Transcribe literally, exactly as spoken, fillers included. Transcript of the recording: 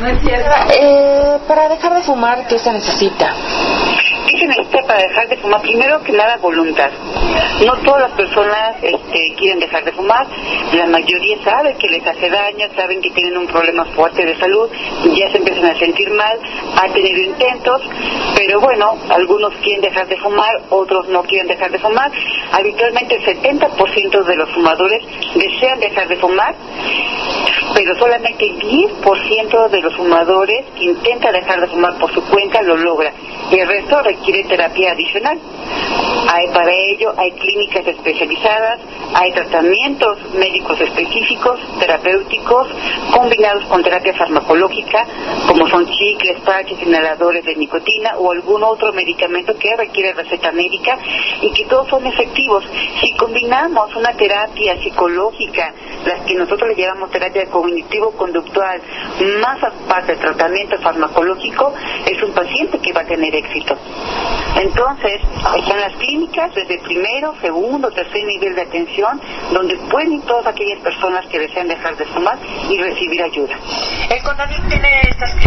no es cierto. Eh, para dejar de fumar, ¿qué se necesita? ¿Qué se necesita para dejar de fumar? Primero que nada, voluntad. No todas las personas este, quieren dejar de fumar. La mayoría sabe que les hace daño, saben que tienen un problema fuerte de salud, ya se empiezan a sentir mal, han tenido intentos, pero bueno, algunos quieren dejar de fumar, otros no quieren dejar de fumar. Habitualmente el setenta por ciento de los fumadores desean dejar de fumar, pero solamente el diez por ciento de los fumadores que intenta dejar de fumar por su cuenta lo logra, y el resto requiere terapia adicional. Hay para ello, hay clínicas especializadas, hay tratamientos médicos específicos, terapéuticos, combinados con terapia farmacológica, como son chicles, parches, inhaladores de nicotina o algún otro medicamento que requiere receta médica, y que todos son efectivos. Si combinamos una terapia psicológica, las que nosotros le llamamos terapia cognitivo-conductual, más aparte del tratamiento farmacológico, es un paciente que va a tener éxito. Entonces, están las clínicas desde primero, segundo, tercer nivel de atención, donde pueden ir todas aquellas personas que desean dejar de fumar y recibir ayuda. El CONADIC tiene estas